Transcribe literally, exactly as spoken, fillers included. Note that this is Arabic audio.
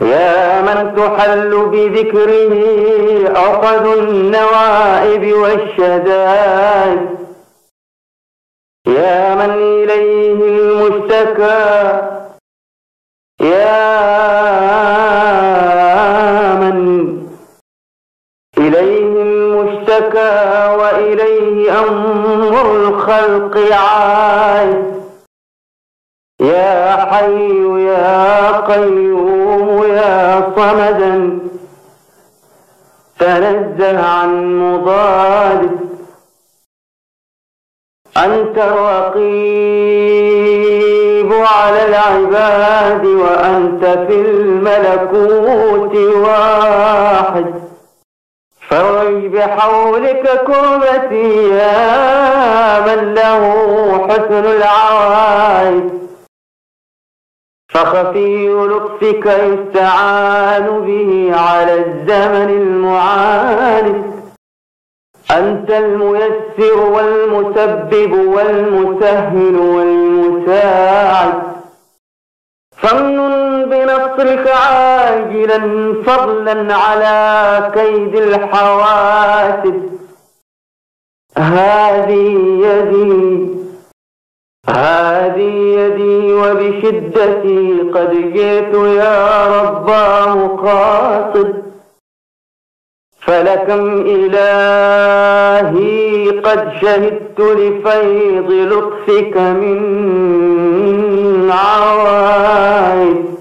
يا من تحل بذكره عقد النوائب والشدائد، يا من إليه المشتكى، يا من إليه المشتكى وإليه أمر الخلق عائد، يا حي يا قيوم يا صمدا تنزه عن مضاد، أنت الرقيب على العباد وأنت في الملكوت واحد، فرج بحولك كربتي يا من له حسن العوايد، فخفي لطفك يستعان به على الزمن المعاند، أنت الميسر والمسبب والمسهل والمساعد، فمن بنصرك عاجلا فضلا على كيد الحواسد. هذه يدي هذه يدي وبشدتي قد جئت يا ربا مقاصد، فلكم إلهي قد شهدت لفيض لطفك من عوائد.